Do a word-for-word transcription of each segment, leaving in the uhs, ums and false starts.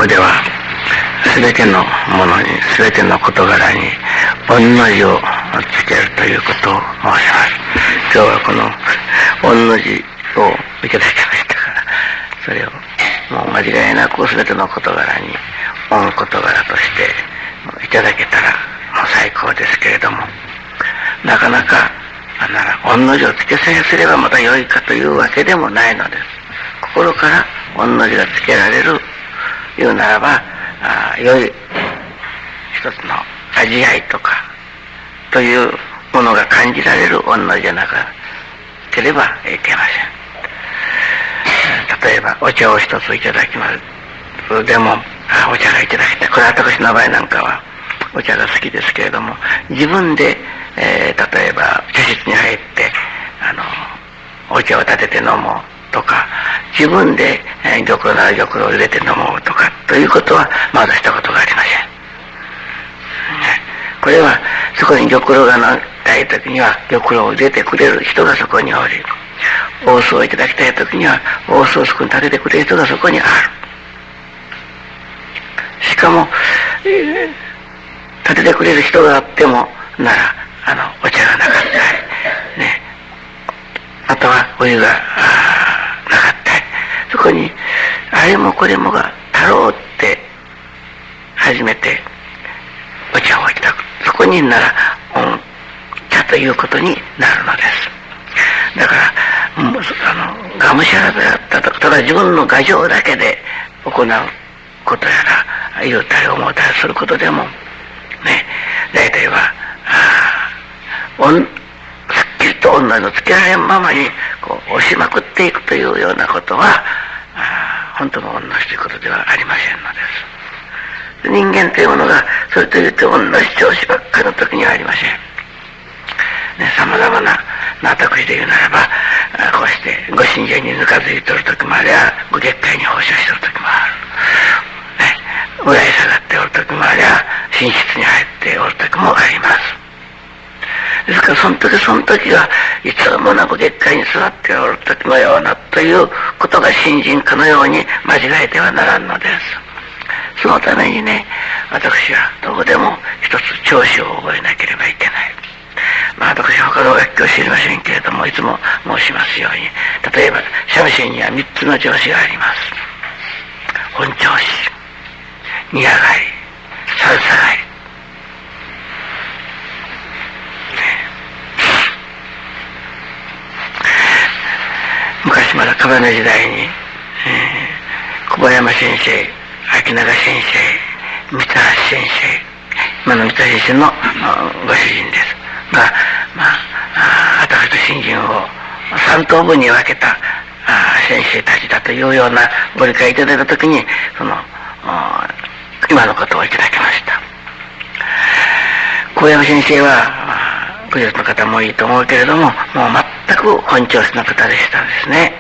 こではすべてのものに、すべての事柄に御の字をつけるということを申します。今日はこの御の字をいただきましたから、それをもう間違いなくすべての事柄に御事柄としていただけたらもう最高ですけれども、なかなかなら御の字をつけさえすればまた良いかというわけでもないのです。心から御の字がつけられる言うならば、あ良い一つの味合いとかというものが感じられる御の字じゃなければいけません。例えばお茶を一ついただきますでも、あお茶がいただきたい、これは私の場合なんかはお茶が好きですけれども、自分で、えー、例えば茶室に入ってあのお茶を立てて飲もうとか、自分で、えー、玉露なら玉露を入れて飲もうとかということはまだしたことがありません。これはそこに玉露が飲みたい時には玉露を入れてくれる人がそこにおり、お酢をいただきたい時にはお酢をそこに立ててくれる人がそこにある。しかも、えー、立ててくれる人があってもならあのお茶がなかったりね、あとはお湯がなかったり、そこにあれもこれもが足ろうって初めてお茶をいただく。そこになら御茶ということになるのです。だからもうあのがむしゃらであったと、ただ自分の我情だけで行うことやら言うたり思うたりすることでもね、大体はあすっきりと御の字のつけられんままにこう押しまくっていくというようなことはあ本当の御の字ということではありませんのです。人間というものがそれと言って御の字調子ばっかりの時にはありません。さまざまな私で言うならば、こうしてご神前にぬかづいておる時もあれば、ご月会に奉仕しておる時もある、ね、裏へ下がっておる時もあれば、寝室に入っておる時もあります。ですからその時その時がいつもなく月会に座っておる時のようなということが新人かのように間違えてはならんのです。そのためにね、私はどこでも一つ調子を覚えなければいけない。まあ私は他の楽器を知りませんけれども、いつも申しますように、例えば三味線には三つの調子があります。本調子、二上がり、三下がり。昔まだ壁の時代に、えー、小山先生、秋永先生、三橋先生、今の三橋先生のご主人ですが、まあ、私と新人を三等分に分けた先生たちだというようなご理解いただいたときに、その今のことをいただきました。小山先生は武術の方もいいと思うけれども、もう全く本調子の方でしたですね。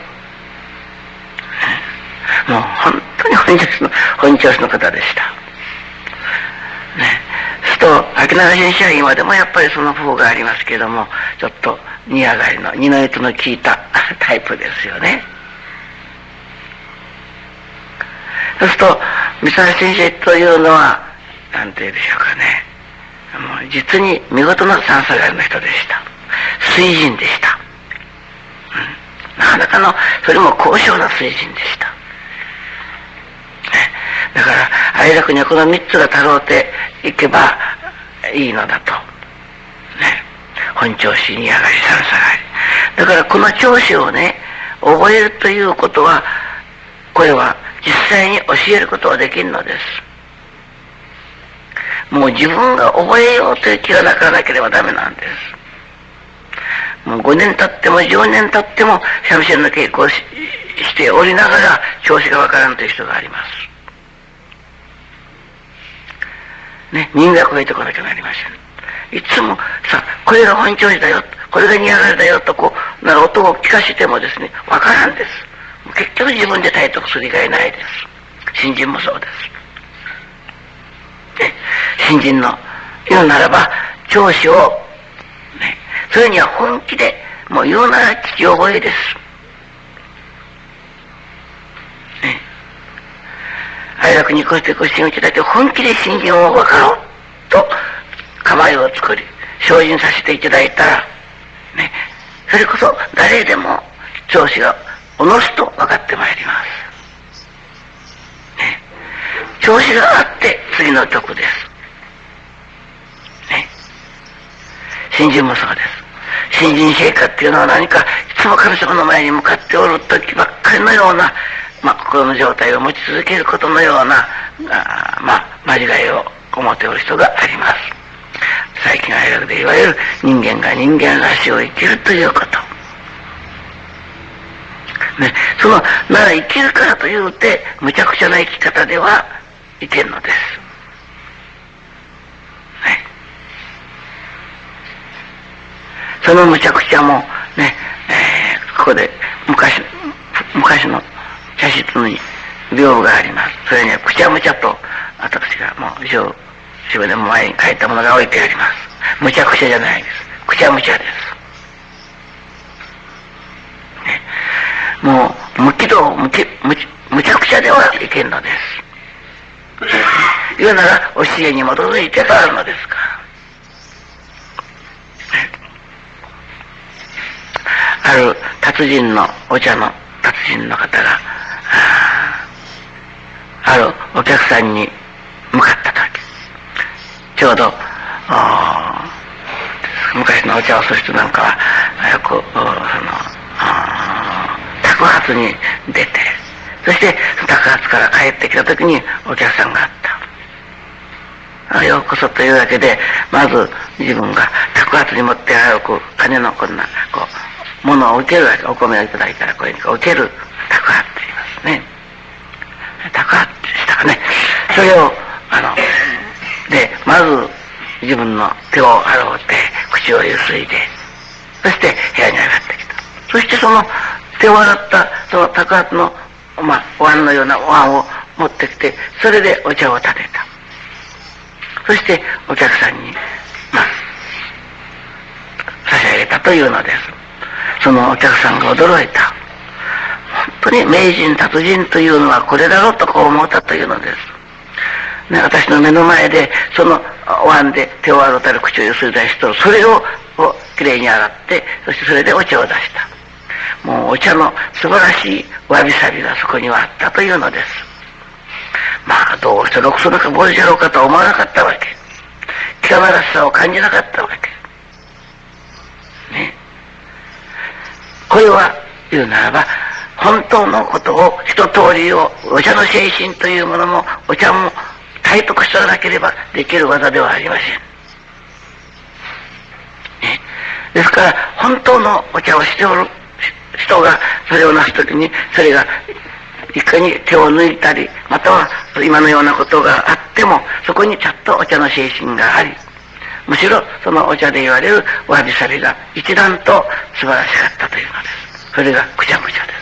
もう本当に本調子の本調子の方でした。ね、すと秋永先生は今でもやっぱりその風がありますけれども、ちょっと二上がりの二の糸の効いたタイプですよね。そうすると三橋先生というのは何て言うでしょうかね、もう実に見事な三下がりの人でした。水人でした、うん、なかなかのそれも高尚な水人でした。だから相楽にはこの三つが足ろうていけばいいのだと、ね、本調子、二上がり、三下がり。だからこの調子をね覚えるということは、これは実際に教えることはできるのです。もう自分が覚えようという気がなからなければダメなんです。もうごねん経ってもじゅうねん経っても三味線の稽古を し, しておりながら調子がわからんという人があります。ね、民楽を入れてこなきゃなりません。いつもさ、これが本調子だよ、これが二上がりだよとこうなる音を聞かせてもですね、わからんです。結局自分で体得する以外ないです。新人もそうです。ね、新人の言うならば調子を、ね、それには本気でもう言うなら聞き覚えです。ね、相楽くにこうしてご支援いただいて、本気で信心を分かろうと構えを作り、精進させていただいたら、ね、それこそ誰でも調子がおのすと分かってまいります。ね、調子があって次の曲です。ね、信心もそうです。信心生活っていうのは何か、いつも神様の前に向かっておる時ばっかりのような、まあ、心の状態を持ち続けることのような、あまあ、間違いを思っておる人があります。最近愛学でいわゆる人間が人間らしを生きるということ。ね、その、なら生きるからというて、無茶苦茶な生き方ではいけんのです。ね、その無茶苦茶も、ね、えー、ここで昔、昔の茶室に屏風があります。それにはくちゃむちゃと私がもう自分でも前に書いたものが置いてあります。むちゃくちゃじゃないです。くちゃむちゃです。ね、もう無軌道、無き無むちゃくちゃではいけんのです。言うなら教えに基づいてとあるのですから。ある達人のお茶の達人の方があるお客さんに向かった時、ちょうど昔のお茶をする人なんかはよくその托発に出て、そして托発から帰ってきた時にお客さんがあった。ようこそというだけで、まず自分が托発に持って歩く金のこんなこう物を受けるわけ。お米をいただいたらこれに受ける托発って言いますね。託発したかね。それをあのでまず自分の手を洗うて口をゆすいで、そして部屋に上がってきた。そしてその手を洗ったその託発の、まあ、お椀のようなお椀を持ってきて、それでお茶を立てた。そしてお客さんに、まあ、差し上げたというのです。そのお客さんが驚いた。本当に名人達人というのはこれだろうとこう思ったというのです、ね、私の目の前でそのお椀で手を洗ったり口をゆすいだり人、それをきれいに洗って、そしてそれでお茶を出した。もうお茶の素晴らしいわびさびがそこにはあったというのです。まあどうしてろくそなかぼりじゃろうかとは思わなかったわけ。汚らしさを感じなかったわけね。これは言うならば、本当のことを一通りを、お茶の精神というものもお茶も体得してなければできる技ではありません、ね、ですから本当のお茶をしておる人がそれをなすときに、それがいかに手を抜いたり、または今のようなことがあっても、そこにちゃんとお茶の精神があり、むしろそのお茶で言われるわびさびが一段と素晴らしかったというのです。それがくちゃくちゃです、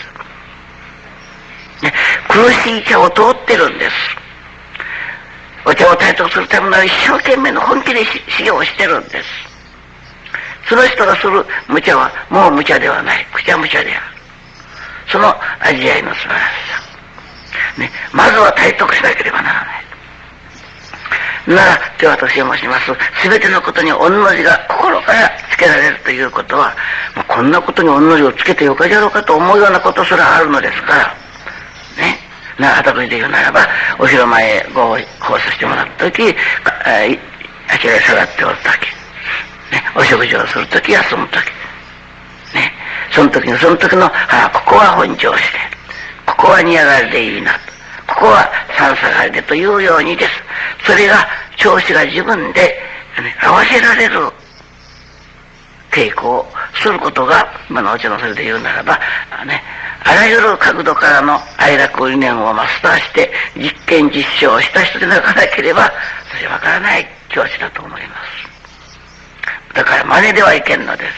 ね、苦しい茶を通ってるんです。お茶を体得するための一生懸命の本気で修行をしてるんです。その人がする無茶はもう無茶ではない、くちゃ無茶である。その味わいの素晴らしさ、ね、まずは体得しなければならない。なら今日私が申します全てのことに御の字が心からつけられるということは、もうこんなことに御の字をつけてよかじゃろうかと思うようなことすらあるのですからね。なあたくじで言うならば、お広間へご奉仕してもらった時、あちらへ下がっておる時、ね、お食事をする時、休む時ね、その時のその時の、ああここは本調子で、ここは煮上がりでいいなと、ここは三下がりでというようにです。それが調子が自分で、ね、合わせられる稽古をすることが、今のお茶のそれで言うならばね、あらゆる角度からの愛楽理念をマスターして実験実証をした人でなかなければ、それわからない教師だと思います。だから真似ではいけんのです。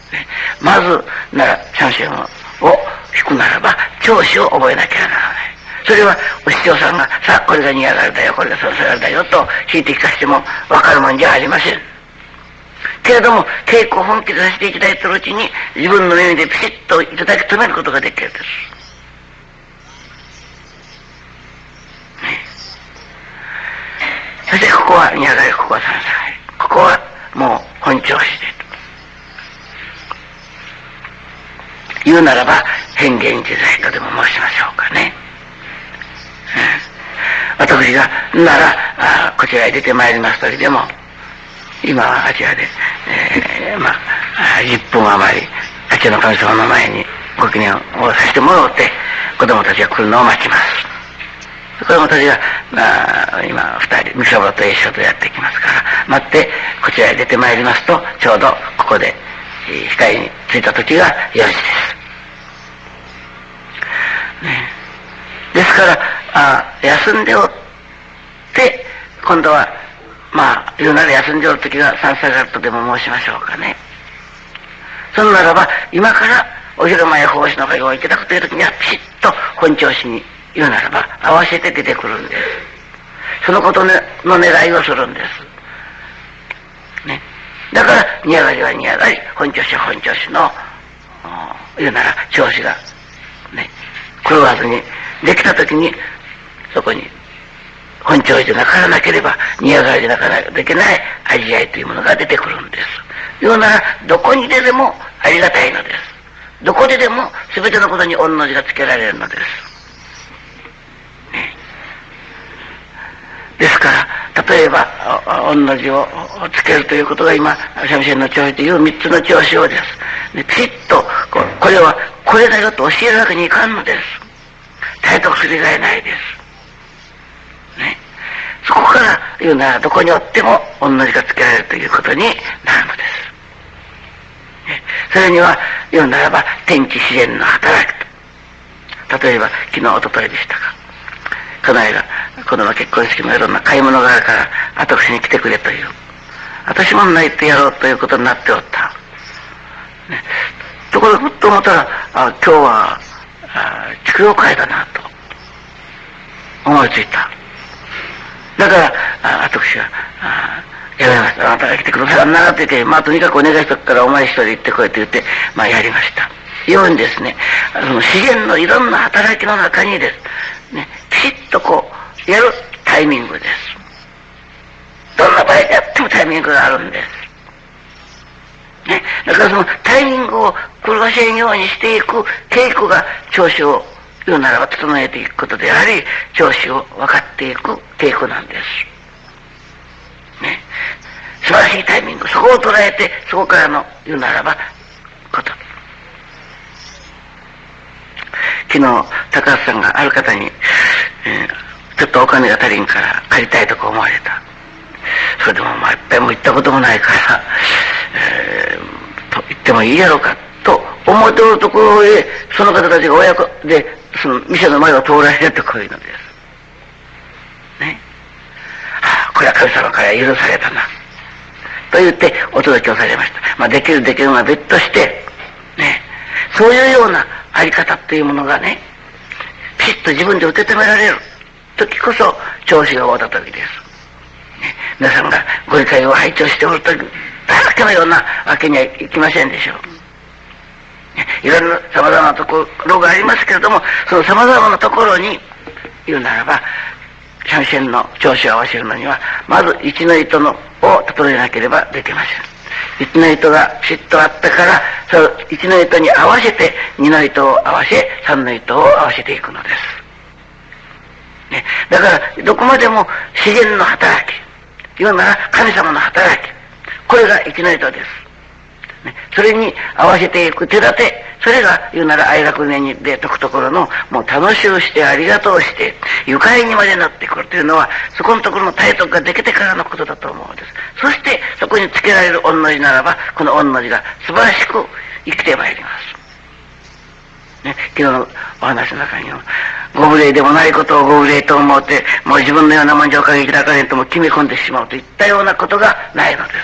ね、まずなら三線を弾くならば調子を覚えなきゃならない。それはお師匠さんがさあこれが煮上がりだよ、これが三下がりだよと弾いて聞かせてもわかるもんじゃありません。けれども稽古を本気でさせていただいているうちに自分の耳でピシッといただき止めることができるんです。 ここは二上がり、ここは三下がり、ここはもう本調子でと言うならば変幻自在とでも申しましょうかね。うん、私がならあこちらへ出てまいります時でも、今はあちらで、えー、まあじゅっぷん余りあちらの神様の前にご記念をさせてもらって子供たちが来るのを待ちます。子供たちが、まあ、今二人三三郎と一緒とやってきますから待ってこちらへ出てまいりますと、ちょうどここで光に着いた時がよじです、ね、ですからあ休んでおって今度はまあ言うなら休んでおる時が三下がりとでも申しましょうかね。そんならば今からお昼前奉仕の会をいただくという時にはピシッと本調子に言うならば合わせて出てくるんです。そのことの狙いをするんです、ね、だから二上がりは二上がり、本調子は本調子の言うなら調子がね狂わずにできた時にそこに本調子でなからなければ二上がりでなからできない味わいというものが出てくるんです。言うならどこに出てもありがたいのです。どこででも全てのことに御の字がつけられるのです、ね、ですから例えば御の字をつけるということが今三味線の調子という三つの調子をです、ね、ピシッとここれはこれだよと教えるわけにいかんのです。体得する以外ないです、ね、そこから言うならどこにおっても御の字がつけられるということになるのです。それには言うならば天地自然の働きと、例えば昨日一昨日でしたか、家内が子供結婚式のいろんな買い物があるから私に来てくれという、私も泣いてやろうということになっておった、ね、ところがふっと思ったらあ今日は畜養会だなと思いついた。だからあ私はあやめました。あなたが来てくださらんなと言って、まあとにかくお願いしとくからお前一人行ってこいと言って、まあやりました。ようにですね、その自然のいろんな働きの中にです、ね、ピシッとこう、やるタイミングです。どんな場合であってもタイミングがあるんです。ね、だからそのタイミングを狂わせんようにしていく稽古が調子を言うならば整えていくことであり、調子を分かっていく稽古なんです。ね、素晴らしいタイミング、そこを捉えてそこからの言うならばこと昨日高橋さんがある方に、えー、ちょっとお金が足りんから借りたいとか思われた。それでもまあいっぱいも行ったこともないから、えー、と言ってもいいやろうかと思っておるところへその方たちが親子でその店の前を通られるとこういうのですね。これは神様から許されたなと言ってお届けをされました。まあできるできるのは別としてね、そういうようなあり方っていうものがねピシッと自分で受け止められる時こそ調子が終わった時です、ね、皆さんがご理解を拝聴しておる時だらけのようなわけにはいきませんでしょう、ね、いろんな様々なところがありますけれども、その様々なところに言うならば三味線の調子を合わせるのにはまず一の糸のを整えなければできません。一の糸がピシッとあったからその一の糸に合わせて二の糸を合わせ三の糸を合わせていくのです、ね、だからどこまでも自然の働き言うなら神様の働き、これが一の糸です、ね、それに合わせていく手立て、それが言うなら愛楽年にで解くところのもう楽しゅうしてありがとうして愉快にまでなってくるというのはそこのところの体得ができてからのことだと思うんです。そしてそこにつけられる御の字ならばこの御の字が素晴らしく生きてまいります、ね、昨日のお話の中にもご無礼でもないことをご無礼と思ってもう自分のようなもんじゃおかげ開かれんとも決め込んでしまうといったようなことがないのです、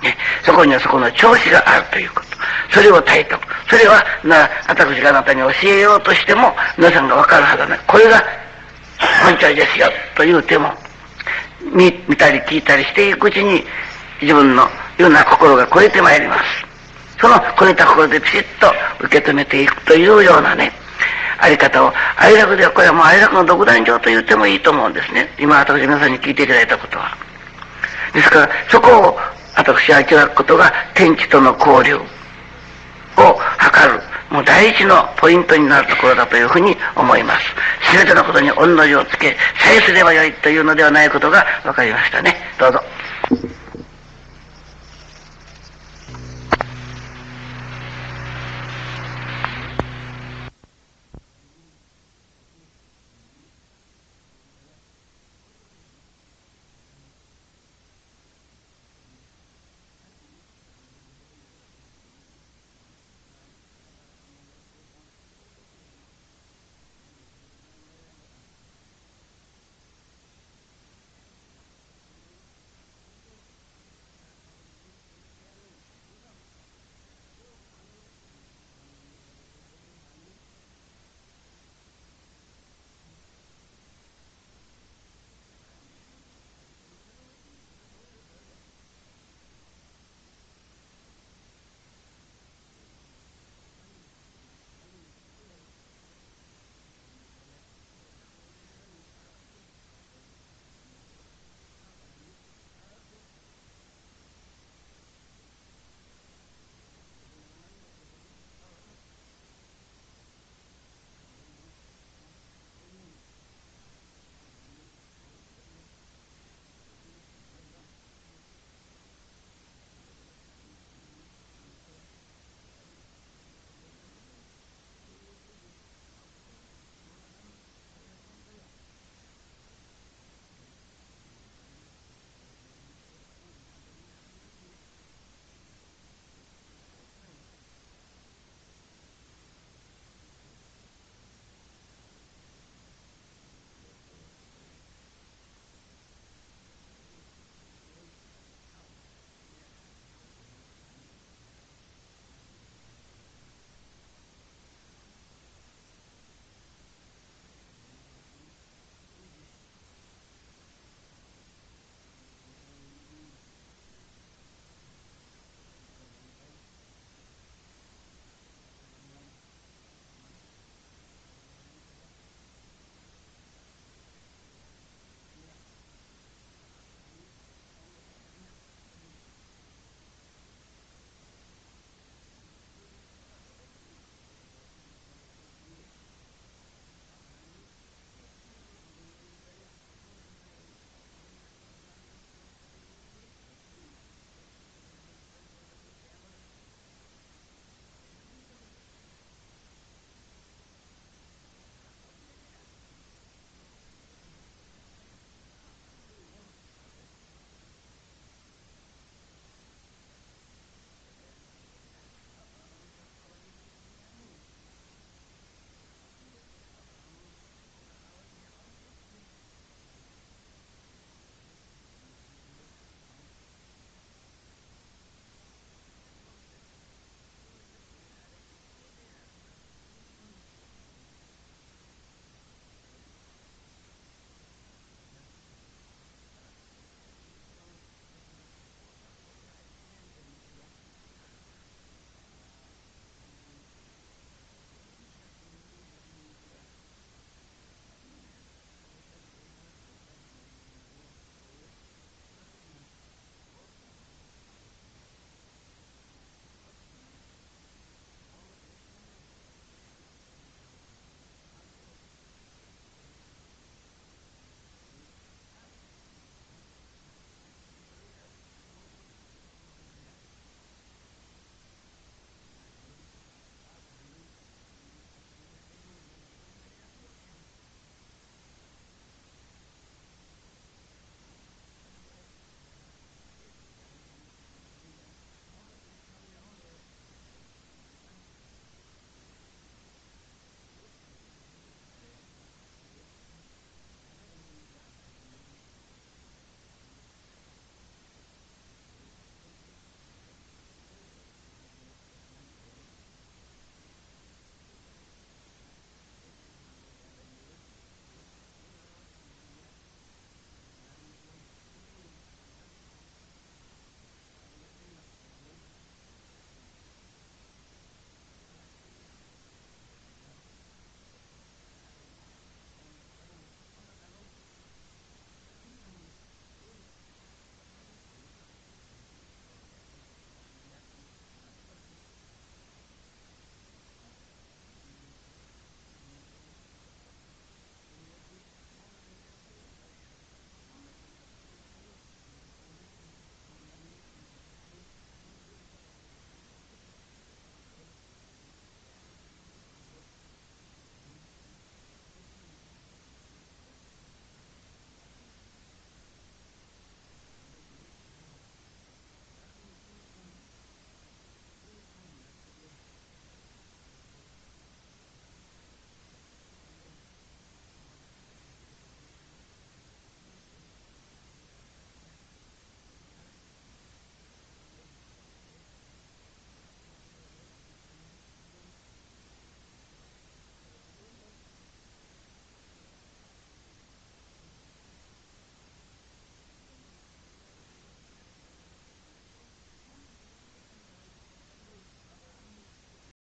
ね、そこにはそこの調子があるということ、それを体得、それはな私があなたに教えようとしても皆さんが分かるはずない、これが本調子ですよと言うても 見, 見たり聞いたりしていくうちに自分のような心が超えてまいります。その超えた心でピシッと受け止めていくというようなねあり方を、愛楽ではこれはもう愛楽の独壇場と言ってもいいと思うんですね。今私皆さんに聞いていただいたことは。ですから、そこを私は描くことが天地との交流を図る、もう第一のポイントになるところだというふうに思います。すべてのことに御の字をつけ、さえすればよいというのではないことが分かりましたね。どうぞ。